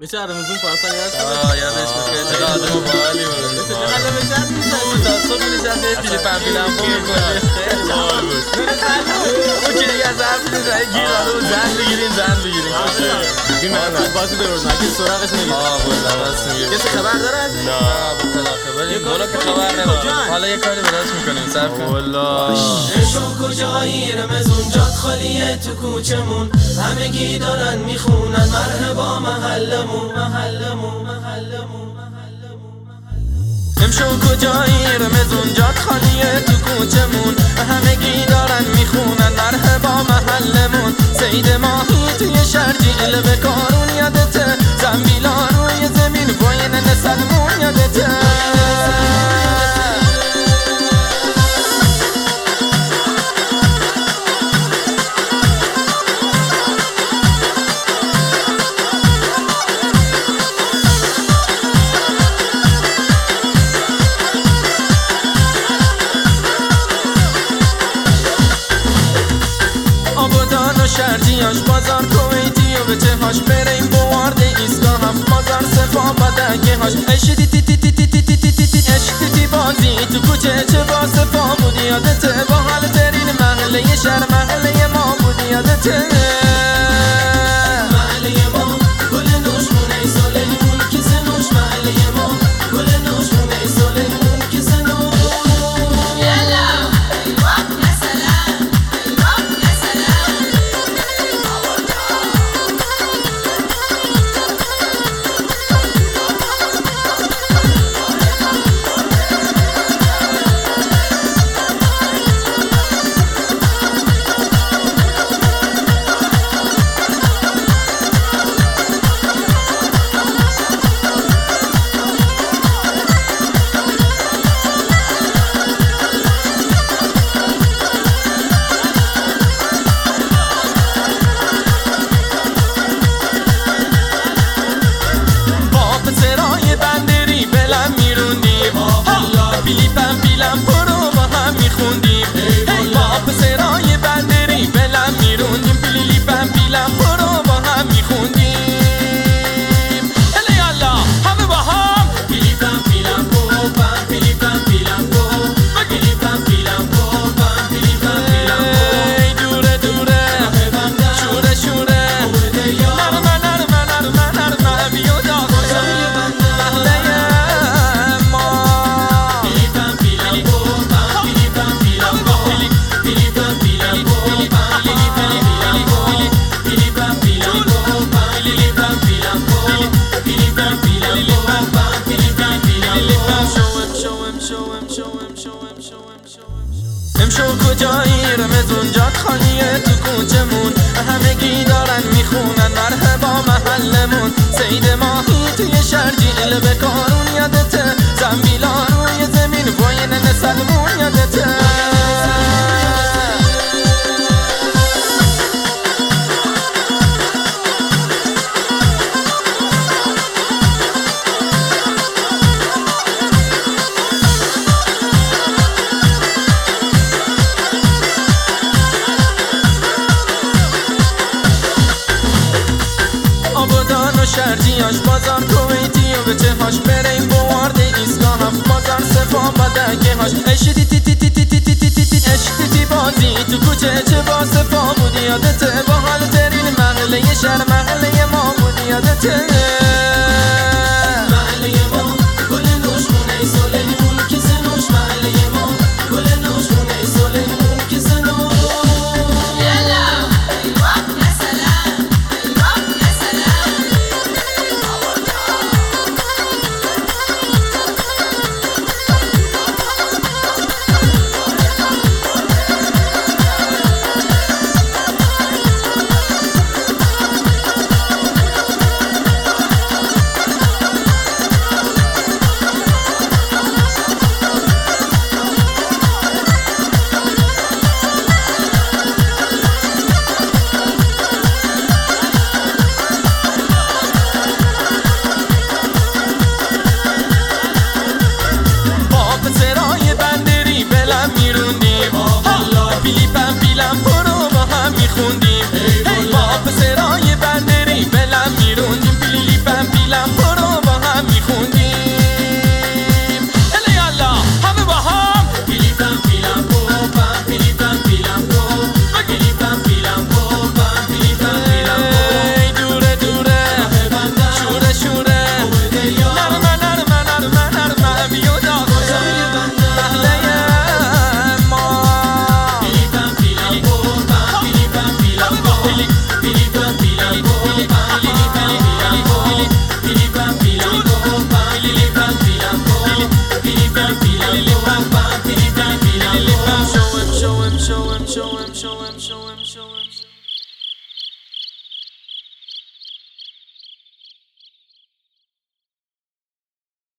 میشه رمزون پاسا یاد یادش بخیر چه آدم باحالی بود. چقدر بشد میشه تا صبح نشسته فیلیپم میکنه. خیلی باحال بود. اون که دیگه از حرف میزنه گیر داده بود زن بگیریم. ببین من بازی درست نکنی سراغش نمیره. والله راست میگی. کسی خبر داره از این؟ نه بلا خبری بالا که خبر ندارم. حالا یه کاری براش میکنیم صبر کن. والله شو کجایی رمزون جات خالیه تو کوچمون همگی دارن میخونن مرحبا محلمون امشو کجایی رمزون جات خالیه تو کوچمون همگی دارن میخونن مرحبا محلمون سید ماهی توی شرجیل به کارون یادته زنبیلا روی زمین واین سلمون یادته شرجیاش بازار کویتی و به چهاش بریم بوارد ایستگاه هفت بازار صفا بدگه هاش اشتی تی تی تی تی تی تی تی تی اشتی تی بازی تو کوچه چه با صفا بودی یادته با حال ترین محله شهر محله ما بودی یادته محله ما گل نوشمونه سالیمون که سنوش محله ما گل نوشمونه سالیمون که سنوش بیلم برو با هم میخوندیم با پسرای بندری بلم میروندیم بیلم برو با هم میخوندیم هلی الله همه با هم بیلم برو بم بیلم برو بیلم برو بم بیلم دوره شوره نرمه بیو داغ امشو کجایی رمزون جات خالیه تو کوچمون همگی دارن میخونن مرحبا محلمون سید ماهی توی شرجیل به کارون یادته زنبیلا روی زمین واین سلمون یادته شرجیاش بازار کویتی و به چهاش بریم بوارد ایستگاه هفت بازار صفا بدگه هاش اشتی تی تی تی تی تی تی تی تی تی اشتی تی بازی تو کوچه چه با صفا بودی یادته با حال ترین محله شهر محله ما بودی یادته محله ما گل نوشمونه سالیمون که سنوش محله ما گل نوشمونه سالیمون که سنوش bam bam pili pili pili lam bom. Show him, show him, show him, show him, show him, show him, show him.